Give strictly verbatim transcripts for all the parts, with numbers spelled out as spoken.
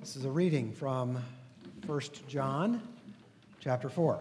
This is a reading from First John chapter four.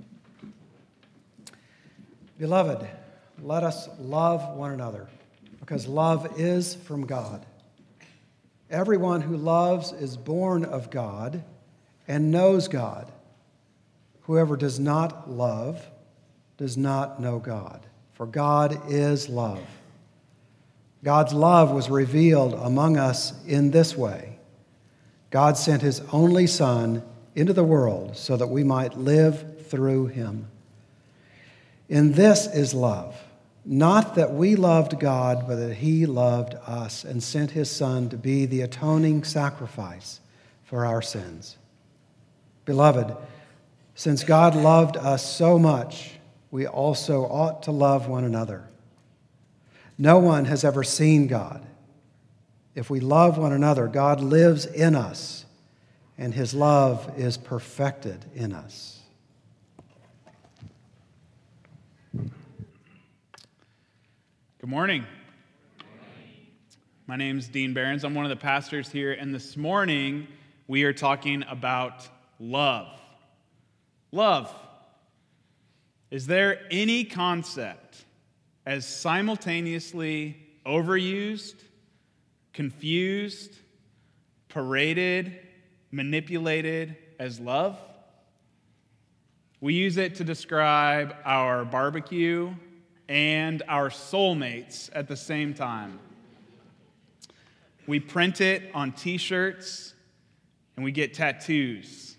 Beloved, let us love one another, because love is from God. Everyone who loves is born of God and knows God. Whoever does not love does not know God, for God is love. God's love was revealed among us in this way. God sent his only Son into the world so that we might live through him. In this is love, not that we loved God, but that he loved us and sent his Son to be the atoning sacrifice for our sins. Beloved, since God loved us so much, we also ought to love one another. No one has ever seen God. If we love one another, God lives in us, and his love is perfected in us. Good morning. My name is Dean Behrens. I'm one of the pastors here, and this morning we are talking about love. Love. Is there any concept as simultaneously overused, confused, paraded, manipulated as love? We use it to describe our barbecue and our soulmates at the same time. We print it on t-shirts and we get tattoos.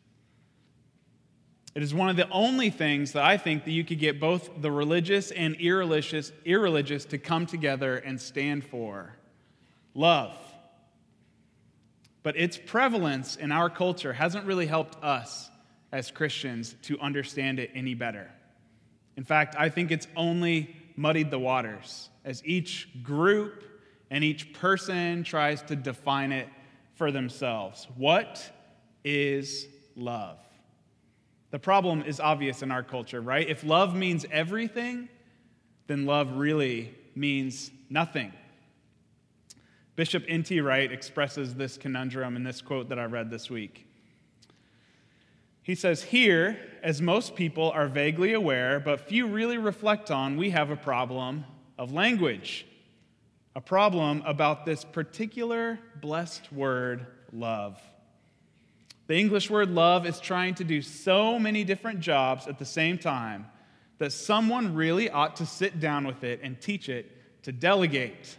It is one of the only things that I think that you could get both the religious and irreligious, irreligious to come together and stand for. Love. But its prevalence in our culture hasn't really helped us as Christians to understand it any better. In fact, I think it's only muddied the waters as each group and each person tries to define it for themselves. What is love? The problem is obvious in our culture, right? If love means everything, then love really means nothing. Bishop N T Wright expresses this conundrum in this quote that I read this week. He says, "Here, as most people are vaguely aware, but few really reflect on, we have a problem of language. A problem about this particular blessed word, love. The English word love is trying to do so many different jobs at the same time that someone really ought to sit down with it and teach it to delegate.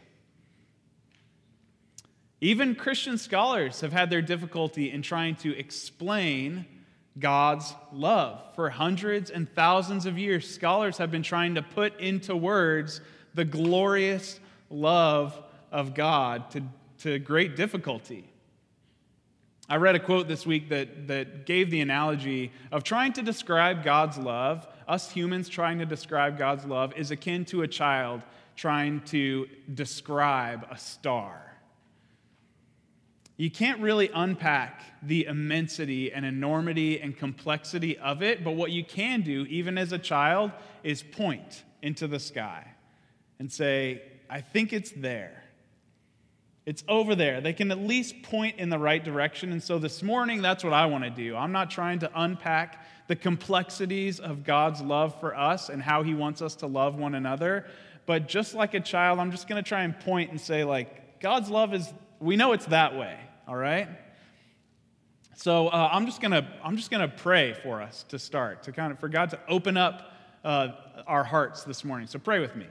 Even Christian scholars have had their difficulty in trying to explain God's love. For hundreds and thousands of years, scholars have been trying to put into words the glorious love of God to, to great difficulty. I read a quote this week that, that gave the analogy of trying to describe God's love, us humans trying to describe God's love, is akin to a child trying to describe a star. You can't really unpack the immensity and enormity and complexity of it, but what you can do, even as a child, is point into the sky and say, I think it's there. It's over there. They can at least point in the right direction, and so this morning, that's what I want to do. I'm not trying to unpack the complexities of God's love for us and how he wants us to love one another, but just like a child, I'm just going to try and point and say, like, God's love is, we know it's that way. All right? So uh, I'm just gonna I'm just gonna pray for us to start, to kind of for God to open up uh, our hearts this morning. So pray with me.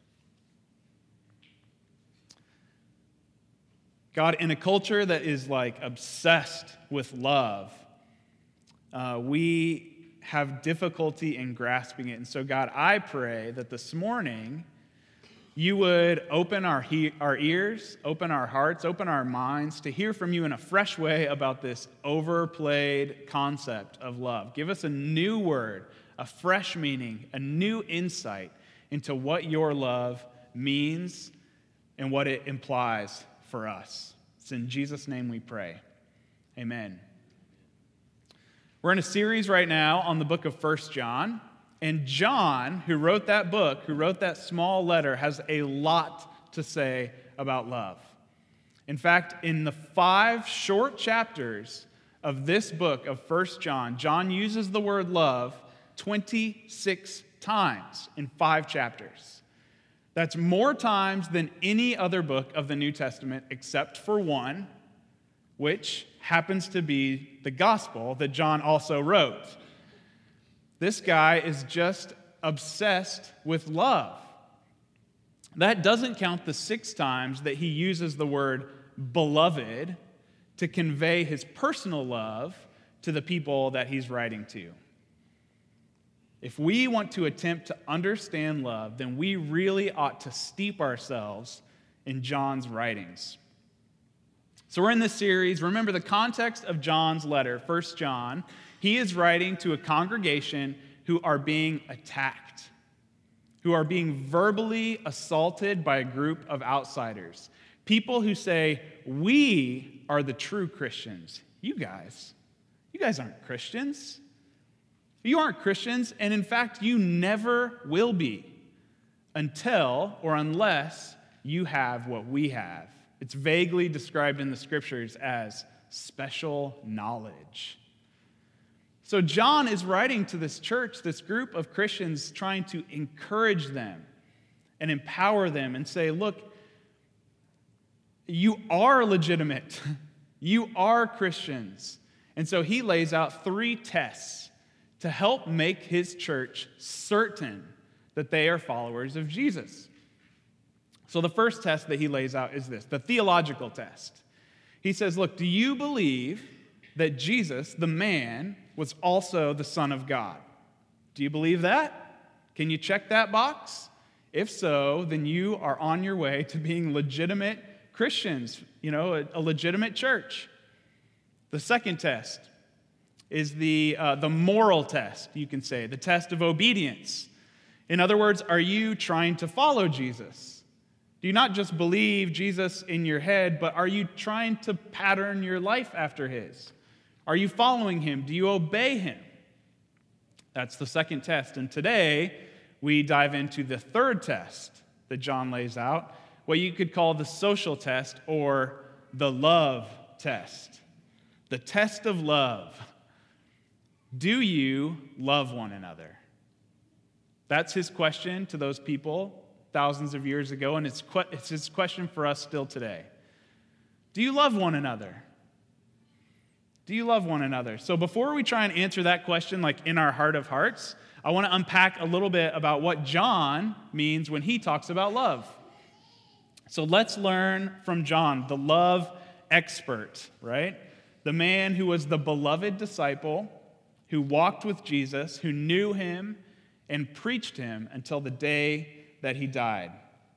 God, in a culture that is like obsessed with love, uh, we have difficulty in grasping it. And so God, I pray that this morning you would open our he- our ears, open our hearts, open our minds to hear from you in a fresh way about this overplayed concept of love. Give us a new word, a fresh meaning, a new insight into what your love means and what it implies for us. It's in Jesus' name we pray. Amen. We're in a series right now on the book of First John. And John, who wrote that book, who wrote that small letter, has a lot to say about love. In fact, in the five short chapters of this book of First John, John uses the word love twenty-six times in five chapters. That's more times than any other book of the New Testament except for one, which happens to be the gospel that John also wrote. This guy is just obsessed with love. That doesn't count the six times that he uses the word beloved to convey his personal love to the people that he's writing to. If we want to attempt to understand love, then we really ought to steep ourselves in John's writings. So we're in this series. Remember the context of John's letter, First John. He is writing to a congregation who are being attacked, who are being verbally assaulted by a group of outsiders. People who say, we are the true Christians. You guys, you guys aren't Christians. You aren't Christians, and in fact, you never will be until or unless you have what we have. It's vaguely described in the scriptures as special knowledge. So John is writing to this church, this group of Christians, trying to encourage them and empower them and say, look, you are legitimate. You are Christians. And so he lays out three tests to help make his church certain that they are followers of Jesus. So the first test that he lays out is this, the theological test. He says, look, do you believe that Jesus, the man, was also the Son of God? Do you believe that? Can you check that box? If so, then you are on your way to being legitimate Christians, you know, a, a legitimate church. The second test is the, uh, the moral test, you can say, the test of obedience. In other words, are you trying to follow Jesus? Do you not just believe Jesus in your head, but are you trying to pattern your life after his? Are you following him? Do you obey him? That's the second test. And today, we dive into the third test that John lays out, what you could call the social test or the love test. The test of love. Do you love one another? That's his question to those people thousands of years ago, and it's, que- it's his question for us still today. Do you love one another? Do you love one another? So before we try and answer that question, like in our heart of hearts, I want to unpack a little bit about what John means when he talks about love. So let's learn from John, the love expert, right? The man who was the beloved disciple, who walked with Jesus, who knew him and preached him until the day that he died.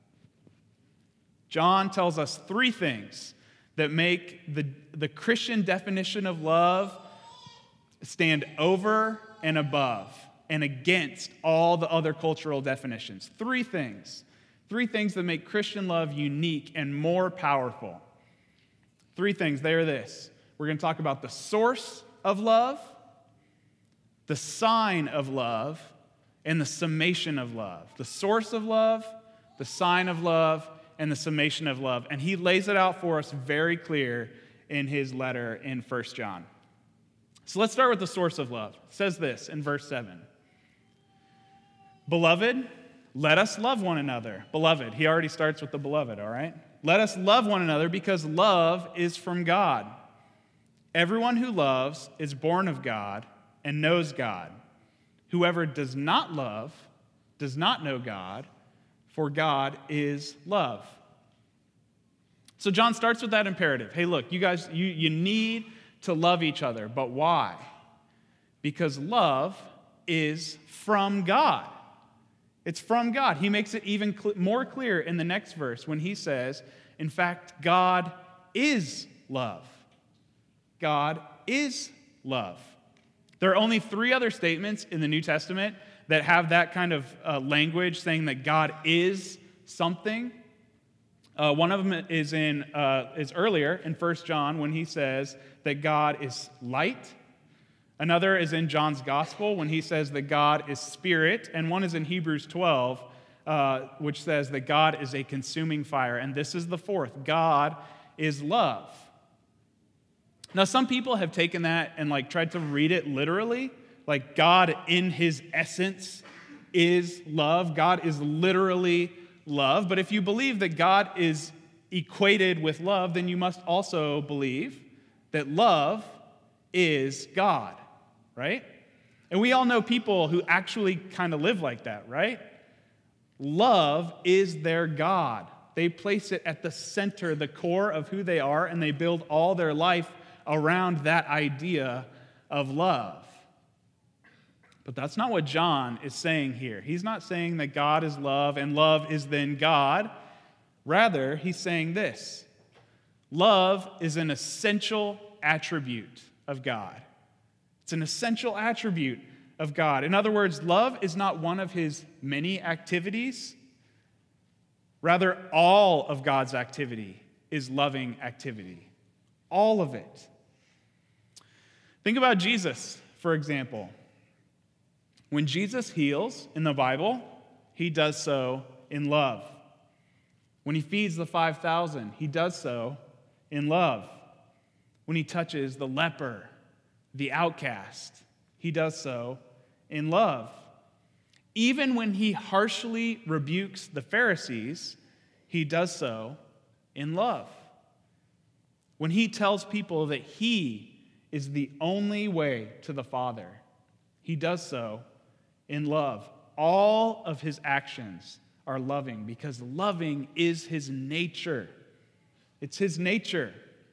John tells us three things that make the, the Christian definition of love stand over and above and against all the other cultural definitions. Three things. Three things that make Christian love unique and more powerful. Three things. They are this. We're going to talk about the source of love, the sign of love, and the summation of love. The source of love, the sign of love, and the summation of love. And he lays it out for us very clear in his letter in First John. So let's start with the source of love. It says this in verse seven. Beloved, let us love one another. Beloved, he already starts with the beloved, all right? Let us love one another because love is from God. Everyone who loves is born of God and knows God. Whoever does not love does not know God, for God is love. So John starts with that imperative. Hey, look, you guys, you, you need to love each other. But why? Because love is from God. It's from God. He makes it even cl- more clear in the next verse when he says, in fact, God is love. God is love. There are only three other statements in the New Testament that have that kind of uh, language saying that God is something. Uh, one of them is in uh, is earlier in First John when he says that God is light. Another is in John's Gospel when he says that God is spirit. And one is in Hebrews twelve, uh, which says that God is a consuming fire. And this is the fourth. God is love. Now, some people have taken that and like tried to read it literally, like God in his essence is love. God is literally love. But if you believe that God is equated with love, then you must also believe that love is God, right? And we all know people who actually kind of live like that, right? Love is their God. They place it at the center, the core of who they are, and they build all their life around that idea of love. But that's not what John is saying here. He's not saying that God is love and love is then God. Rather, he's saying this: love is an essential attribute of God. It's an essential attribute of God. In other words, love is not one of his many activities. Rather, all of God's activity is loving activity. All of it. Think about Jesus, for example. When Jesus heals in the Bible, he does so in love. When he feeds the five thousand, he does so in love. When he touches the leper, the outcast, he does so in love. Even when he harshly rebukes the Pharisees, he does so in love. When he tells people that he is the only way to the Father, he does so in love. All of his actions are loving because loving is his nature. It's his nature.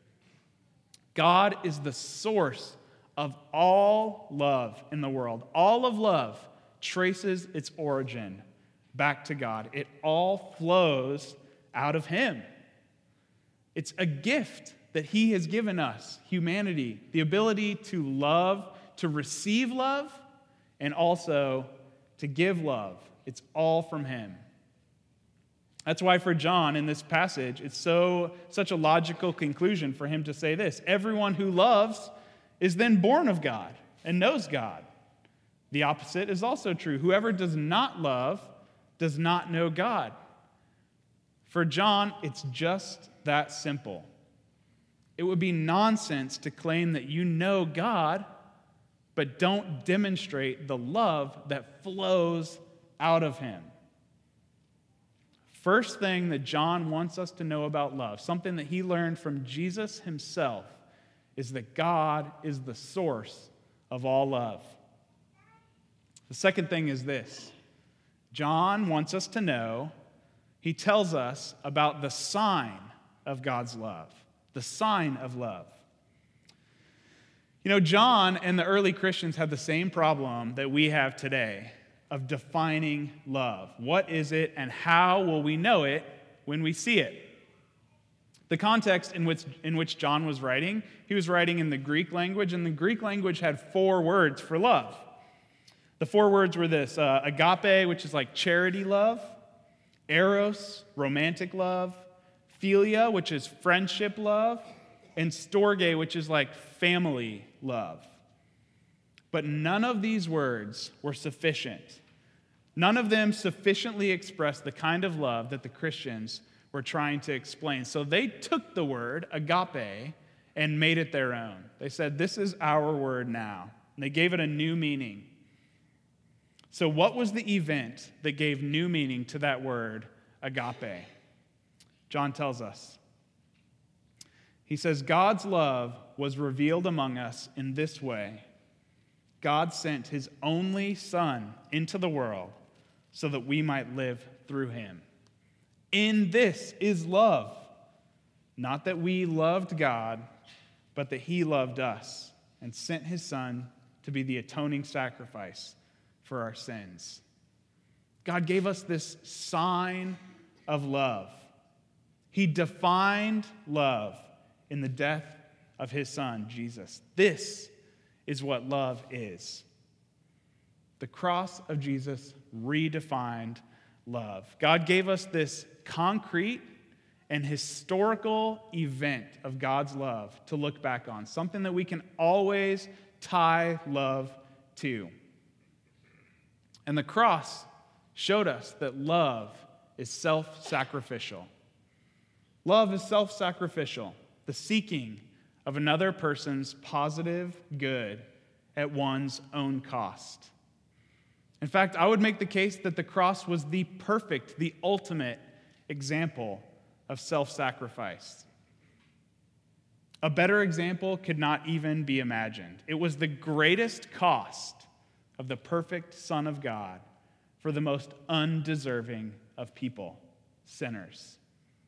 God is the source of all love in the world. All of love traces its origin back to God. It all flows out of him. It's a gift that he has given us, humanity, the ability to love, to receive love, and also to give love. It's all from him. That's why for John in this passage, it's so such a logical conclusion for him to say this: everyone who loves is then born of God and knows God. The opposite is also true. Whoever does not love does not know God. For John, it's just that simple. It would be nonsense to claim that you know God, but don't demonstrate the love that flows out of him. First thing that John wants us to know about love, something that he learned from Jesus himself, is that God is the source of all love. The second thing is this: John wants us to know, he tells us about the sign of God's love, the sign of love. You know, John and the early Christians had the same problem that we have today of defining love. What is it and how will we know it when we see it? The context in which, in which John was writing, he was writing in the Greek language, and the Greek language had four words for love. The four words were this: uh, agape, which is like charity love; eros, romantic love; philia, which is friendship love; and storge, which is like family love. But none of these words were sufficient. None of them sufficiently expressed the kind of love that the Christians were trying to explain. So they took the word agape and made it their own. They said, this is our word now. And they gave it a new meaning. So what was the event that gave new meaning to that word agape? John tells us. He says, God's love was revealed among us in this way. God sent his only Son into the world so that we might live through him. In this is love, not that we loved God, but that he loved us and sent his Son to be the atoning sacrifice for our sins. God gave us this sign of love. He defined love in the death of his Son, Jesus. This is what love is. The cross of Jesus redefined love. God gave us this concrete and historical event of God's love to look back on, something that we can always tie love to. And the cross showed us that love is self-sacrificial. Love is self-sacrificial, the seeking of another person's positive good at one's own cost. In fact, I would make the case that the cross was the perfect, the ultimate example of self-sacrifice. A better example could not even be imagined. It was the greatest cost of the perfect Son of God for the most undeserving of people, sinners.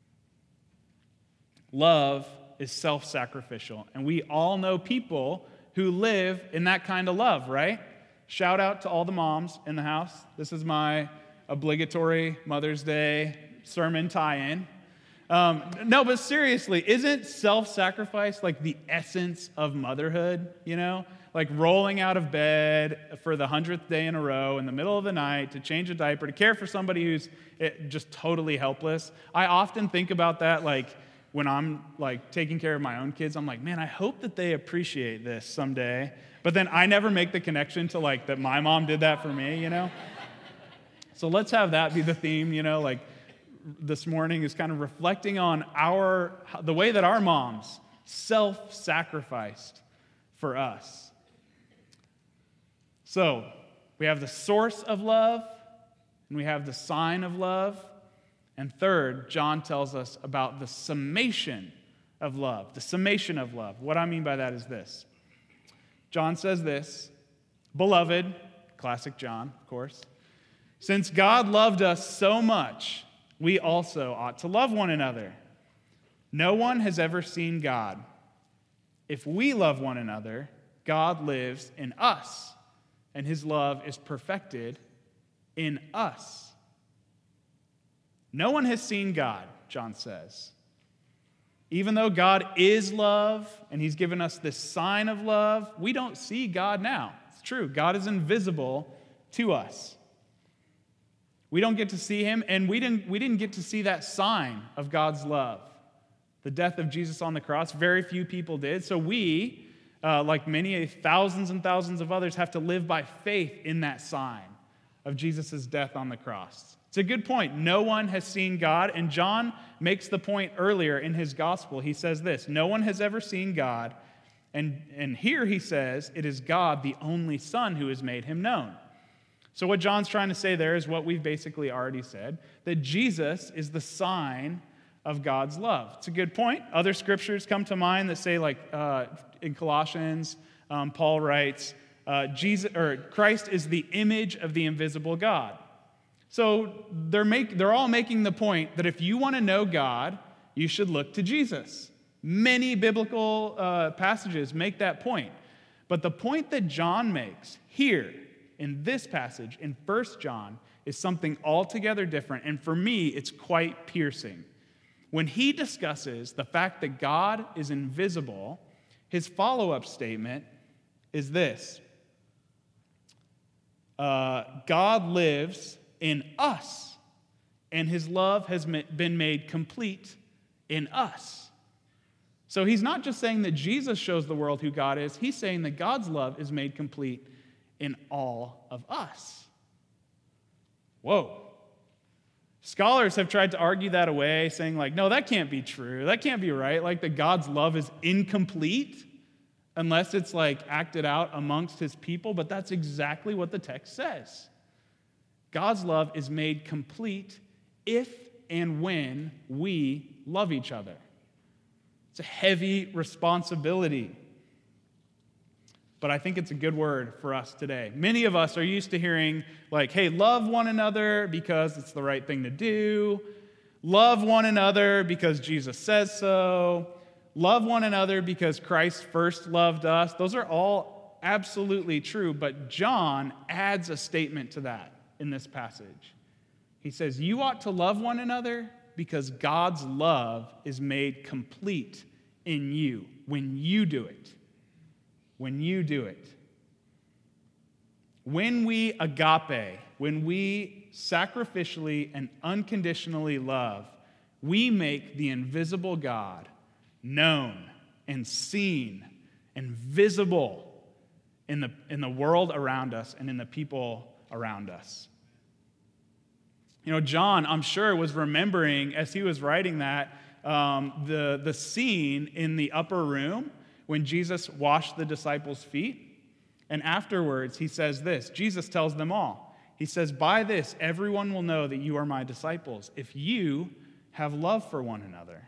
Love is self-sacrificial, and we all know people who live in that kind of love, right? Shout out to all the moms in the house. This is my obligatory Mother's Day sermon tie-in. Um, no, but seriously, isn't self-sacrifice like the essence of motherhood, you know? Like rolling out of bed for the hundredth day in a row in the middle of the night to change a diaper, to care for somebody who's just totally helpless. I often think about that, like, when I'm like taking care of my own kids, I'm like, man, I hope that they appreciate this someday. But then I never make the connection to like that my mom did that for me, you know? So let's have that be the theme, you know, like this morning is kind of reflecting on our the way that our moms self-sacrificed for us. So we have the source of love, and we have the sign of love. And third, John tells us about the summation of love. The summation of love. What I mean by that is this. John says this, "Beloved," classic John, of course, "since God loved us so much, we also ought to love one another. No one has ever seen God. If we love one another, God lives in us, and his love is perfected in us." No one has seen God, John says. Even though God is love, and he's given us this sign of love, we don't see God now. It's true. God is invisible to us. We don't get to see him, and we didn't, we didn't get to see that sign of God's love. The death of Jesus on the cross, very few people did. So we, uh, like many thousands and thousands of others, have to live by faith in that sign of Jesus' death on the cross. It's a good point. No one has seen God, and John makes the point earlier in his gospel. He says this, no one has ever seen God, and, and here he says, it is God, the only Son, who has made him known. So what John's trying to say there is what we've basically already said, that Jesus is the sign of God's love. It's a good point. Other scriptures come to mind that say, like uh, in Colossians, um, Paul writes, uh, Jesus or Christ is the image of the invisible God. So they're make, they're all making the point that if you want to know God, you should look to Jesus. Many biblical uh, passages make that point. But the point that John makes here in this passage in First John is something altogether different. And for me, it's quite piercing. When he discusses the fact that God is invisible, his follow-up statement is this. Uh, God lives in us, and his love has been made complete in us. So he's not just saying that Jesus shows the world who God is, he's saying that God's love is made complete in all of us. Whoa. Scholars have tried to argue that away, saying like, no, that can't be true. That can't be right. Like that God's love is incomplete unless it's like acted out amongst his people, but that's exactly what the text says. God's love is made complete if and when we love each other. It's a heavy responsibility, but I think it's a good word for us today. Many of us are used to hearing like, hey, love one another because it's the right thing to do. Love one another because Jesus says so. Love one another because Christ first loved us. Those are all absolutely true, but John adds a statement to that. In this passage, he says, you ought to love one another because God's love is made complete in you when you do it. When you do it. When we agape, when we sacrificially and unconditionally love, we make the invisible God known and seen and visible in the, in the world around us and in the people around us. You know, John, I'm sure, was remembering as he was writing that um, the, the scene in the upper room when Jesus washed the disciples' feet. And afterwards, he says this. Jesus tells them all. He says, "By this, everyone will know that you are my disciples, if you have love for one another.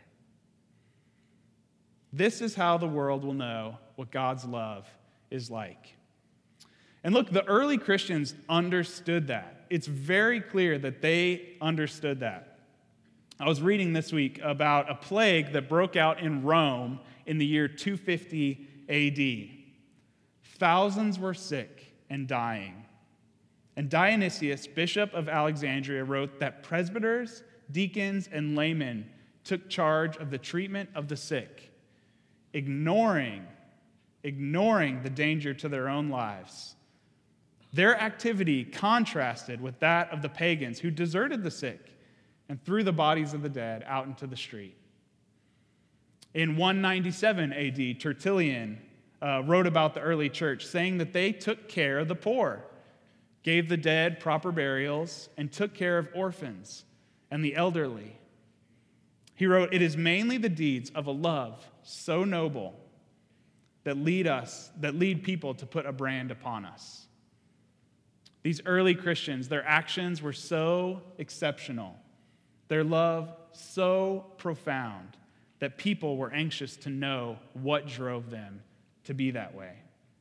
This is how the world will know what God's love is like." And look, the early Christians understood that. It's very clear that they understood that. I was reading this week about a plague that broke out in Rome in the year two fifty A D. Thousands were sick and dying. And Dionysius, bishop of Alexandria, wrote that presbyters, deacons, and laymen took charge of the treatment of the sick, ignoring, ignoring the danger to their own lives. Their activity contrasted with that of the pagans who deserted the sick and threw the bodies of the dead out into the street. In one ninety-seven A D, Tertullian uh, wrote about the early church, saying that they took care of the poor, gave the dead proper burials, and took care of orphans and the elderly. He wrote, "It is mainly the deeds of a love so noble that lead us, that lead people to put a brand upon us." These early Christians, their actions were so exceptional, their love so profound, that people were anxious to know what drove them to be that way.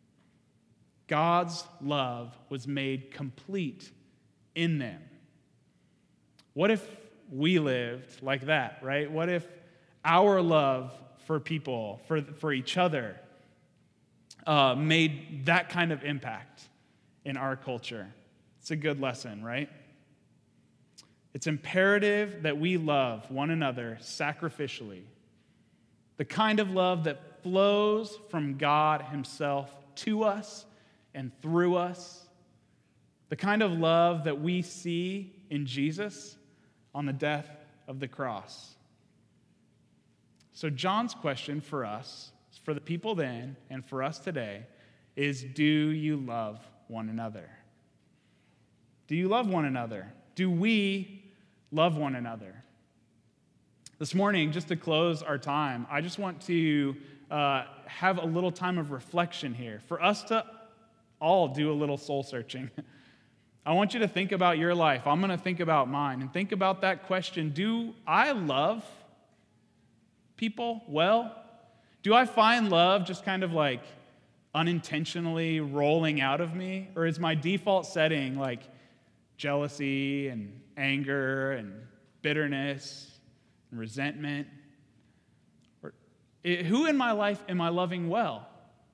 God's love was made complete in them. What if we lived like that, right? What if our love for people, for, for each other, uh, made that kind of impact in our culture? It's a good lesson, right? It's imperative that we love one another sacrificially. The kind of love that flows from God himself to us and through us. The kind of love that we see in Jesus on the death of the cross. So John's question for us, for the people then and for us today, is, do you love one another? Do you love one another? Do we love one another? This morning, just to close our time, I just want to uh, have a little time of reflection here for us to all do a little soul searching. I want you to think about your life. I'm going to think about mine and think about that question. Do I love people well? Do I find love just kind of like unintentionally rolling out of me? Or is my default setting like jealousy and anger and bitterness and resentment? Or who in my life am I loving well?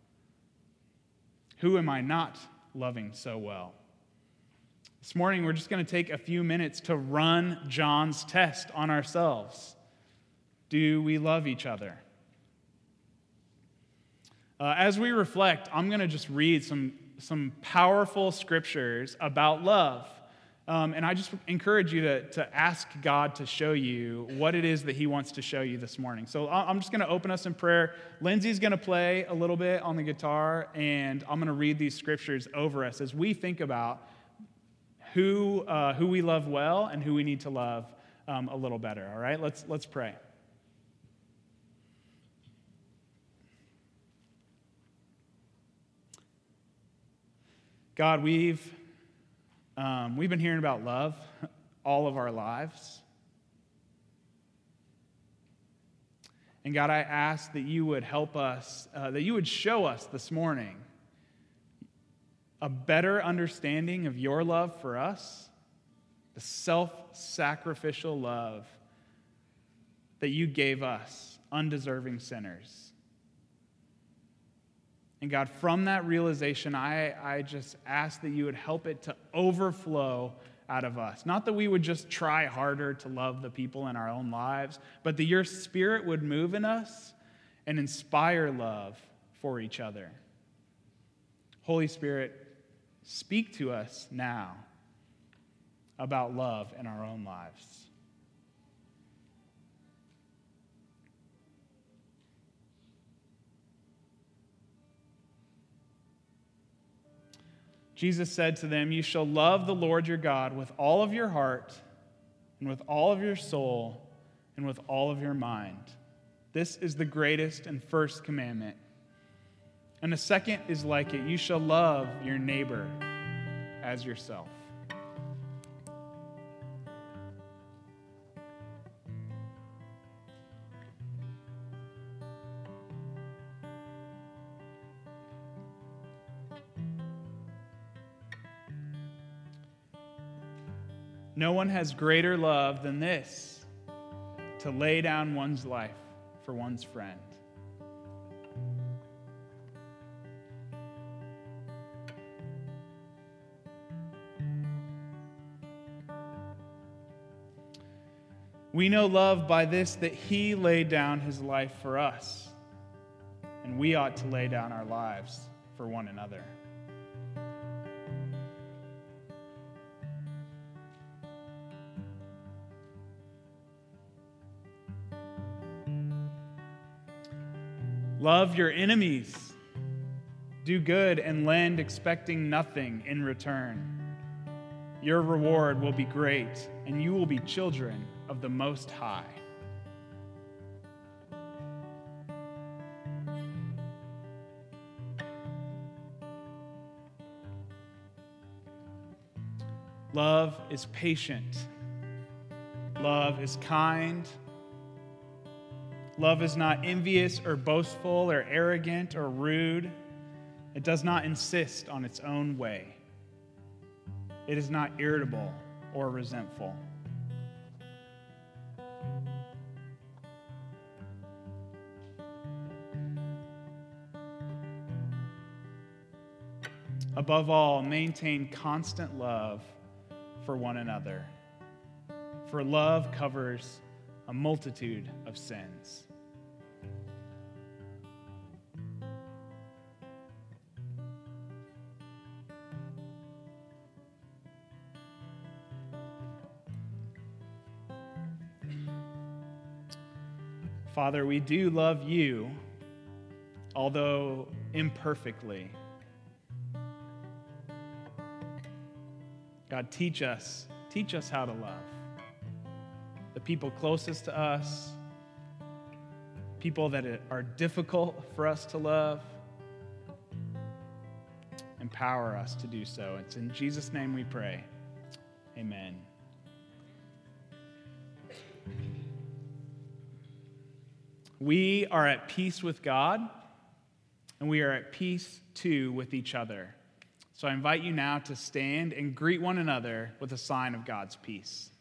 Who am I not loving so well? This morning, we're just going to take a few minutes to run John's test on ourselves. Do we love each other? Uh, as we reflect, I'm going to just read some, some powerful scriptures about love. Um, and I just encourage you to, to ask God to show you what it is that he wants to show you this morning. So I'm just going to open us in prayer. Lindsay's going to play a little bit on the guitar, and I'm going to read these scriptures over us as we think about who, uh, who we love well and who we need to love um, a little better. All right, let's, let's pray. God, we've Um, we've been hearing about love all of our lives. And God, I ask that you would help us, uh, that you would show us this morning a better understanding of your love for us, the self-sacrificial love that you gave us, undeserving sinners. And God, from that realization, I, I just ask that you would help it to overflow out of us. Not that we would just try harder to love the people in our own lives, but that your Spirit would move in us and inspire love for each other. Holy Spirit, speak to us now about love in our own lives. Jesus said to them, "You shall love the Lord your God with all of your heart and with all of your soul and with all of your mind. This is the greatest and first commandment. And the second is like it. You shall love your neighbor as yourself. No one has greater love than this, to lay down one's life for one's friend. We know love by this, that he laid down his life for us, and we ought to lay down our lives for one another. Love your enemies. Do good and lend, expecting nothing in return. Your reward will be great, and you will be children of the Most High. Love is patient. Love is kind. Love is not envious or boastful or arrogant or rude. It does not insist on its own way. It is not irritable or resentful. Above all, maintain constant love for one another, for love covers a multitude of sins. Father, we do love you, although imperfectly. God, teach us, teach us how to love. The people closest to us, people that are difficult for us to love. Empower us to do so. It's in Jesus' name we pray. Amen. We are at peace with God, and we are at peace, too, with each other. So I invite you now to stand and greet one another with a sign of God's peace.